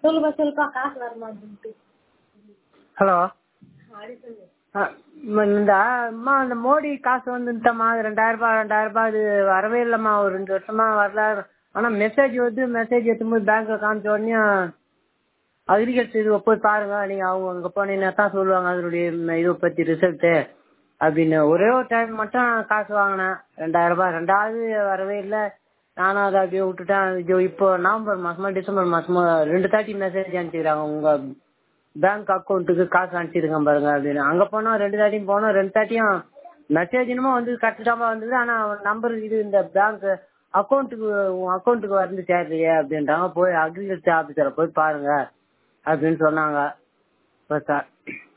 சொல்லுப்பா காசு வரமா அப்படின்ட்டு. ஹலோ, இந்த அம்மா அந்த மோடி காசு வந்துட்டம்மா 2000 ரூபாய் அது வரவே இல்லம்மா. ஒரு 2 வருஷமா வரல. ஆனா மெசேஜ் எடுத்தும்போது பேங்க்ல காமிச்ச உடனே அக்ரிகல்ச்சர் இது போய் பாருங்க, நீங்க அவங்க அங்க போனீங்கன்னா தான் சொல்லுவாங்க அதனுடைய இதை பத்தி ரிசல்ட் அப்படின்னு. ஒரே ஒரு டைம் மட்டும் காசு வாங்கினேன் 2000 ரூபாய். ரெண்டாவது வரவே இல்லை. நானும் அதை அப்படியே விட்டுட்டேன். இப்போ நவம்பர் மாசமா டிசம்பர் மாசமா 2 தாட்டி மெசேஜ் அனுப்பிச்சுக்கிறாங்க, உங்க பேங்க் அக்கௌண்ட்டுக்கு காசு அனுப்பிச்சிருங்க பாருங்க அப்படின்னு. அங்க போனா 2 தாட்டியும் போனோம். 2 தாட்டியும் மெசேஜ் என்னமோ வந்து கரெக்டாம வந்தது. ஆனா நம்பர் இது இந்த பேங்க் அக்கௌண்ட்டுக்கு வந்து சேரலையே அப்படின்றாங்க. போய் அக்ரிகல்ச்சர் ஆபீசரை போய் பாருங்க அப்படின்னு சொன்னாங்க.